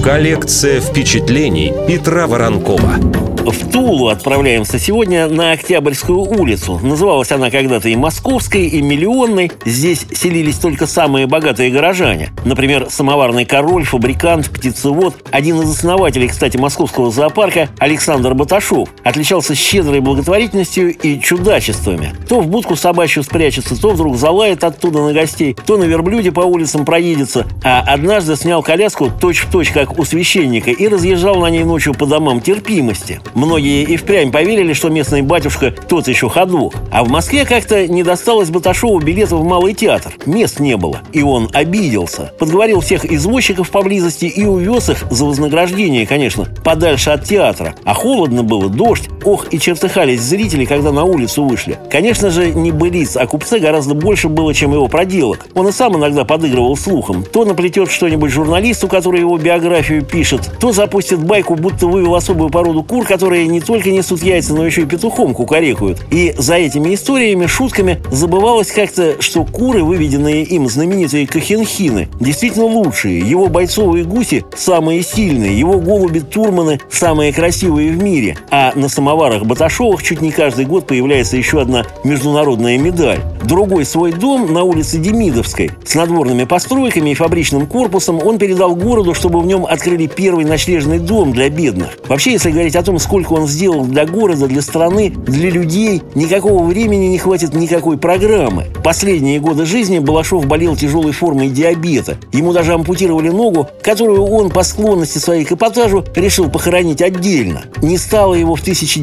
Коллекция впечатлений Петра Воронкова. В Тулу отправляемся сегодня на Октябрьскую улицу. Называлась она когда-то и Московской, и Миллионной. Здесь селились только самые богатые горожане. Например, самоварный король, фабрикант, птицевод. Один из основателей, кстати, московского зоопарка, Александр Баташов, отличался щедрой благотворительностью и чудачествами. То в будку собачью спрячется, то вдруг залает оттуда на гостей, то на верблюде по улицам проедется. А однажды снял коляску точь-в-точь, как у священника, и разъезжал на ней ночью по домам терпимости. Многие и впрямь поверили, что местный батюшка тот еще ходок. А в Москве как-то не досталось Баташову билета в Малый театр. Мест не было. И он обиделся. Подговорил всех извозчиков поблизости и увез их, за вознаграждение, конечно, подальше от театра. А холодно было, дождь. Ох, и чертыхались зрители, когда на улицу вышли. Конечно же, не былиц, а купце гораздо больше было, чем его проделок. Он и сам иногда подыгрывал слухом. То наплетет что-нибудь журналисту, который его биографию пишет, то запустит байку, будто вывел особую породу кур, которые не только несут яйца, но еще и петухом кукарекают. И за этими историями, шутками забывалось как-то, что куры, выведенные им знаменитые кохенхины, действительно лучшие. Его бойцовые гуси самые сильные, его голуби-турманы самые красивые в мире. А на самоварах Баташовых чуть не каждый год появляется еще одна международная медаль. Другой свой дом на улице Демидовской с надворными постройками и фабричным корпусом он передал городу, чтобы в нем открыли первый ночлежный дом для бедных. Вообще, если говорить о том, сколько он сделал для города, для страны, для людей, никакого времени не хватит никакой программы. Последние годы жизни Балашов болел тяжелой формой диабета. Ему даже ампутировали ногу, которую он по склонности своей к эпатажу решил похоронить отдельно. Не стало его в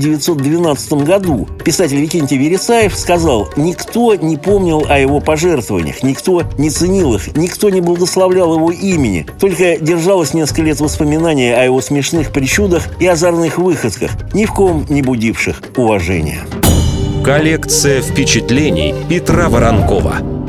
1912 году. Писатель Викентий Вересаев сказал: «Никто не помнил о его пожертвованиях, никто не ценил их, никто не благословлял его имени. Только держалось несколько лет воспоминания о его смешных причудах и озорных выходках, ни в ком не будивших уважения». Коллекция впечатлений Петра Воронкова.